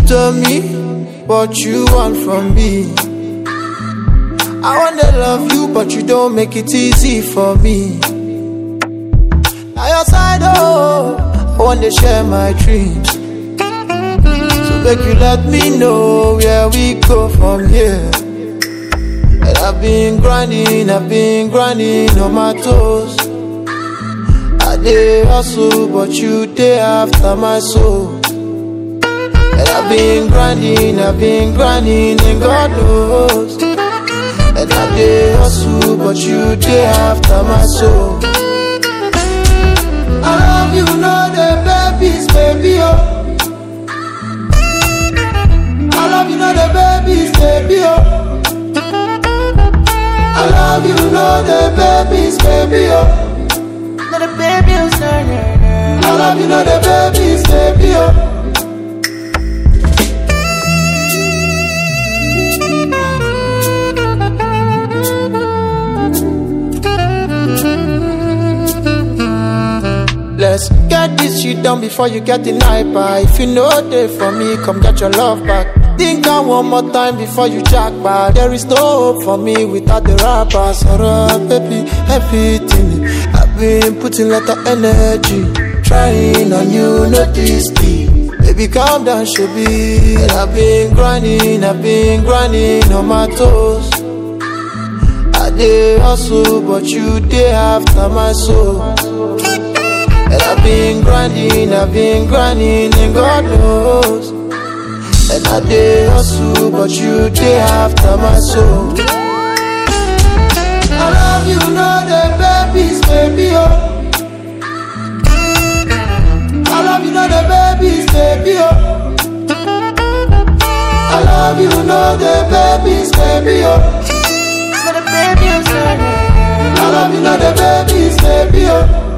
told me what you want from me. I wanna love you, but you don't make it easy for me. Now your side, oh, I wanna share my dreams. So make you let me know where we go from here. And I've been grinding on my toes. I dey hustle, but you dey after my soul. And I've been grinding, and God knows. And I dey hustle, but you dey after my soul. I love you, know the babies, baby, oh. I love you, know the babies, baby, oh. I love you, know the babies, baby, oh. Know the baby, oh, sorry. I love you, know the babies, baby, oh. Let's get this shit done before you get the night by. If you know they for me, come get your love back. Think I one more time before you jack back. There is no hope for me without the rappers. Alright, baby, everything I've been putting a lot of energy, trying on you, not this deep. Baby, calm down, Shabby. And I've been grinding on my toes. I dey hustle, but you dey after my soul. And I've been grinding, and God knows. And I dey hustle, but you dey after my soul. I love you, know the babies, baby, oh. I love you, know the babies, baby, oh. I love you, know the babies, baby, oh. Know the baby, oh, sorry. I love you, know the babies, baby, oh.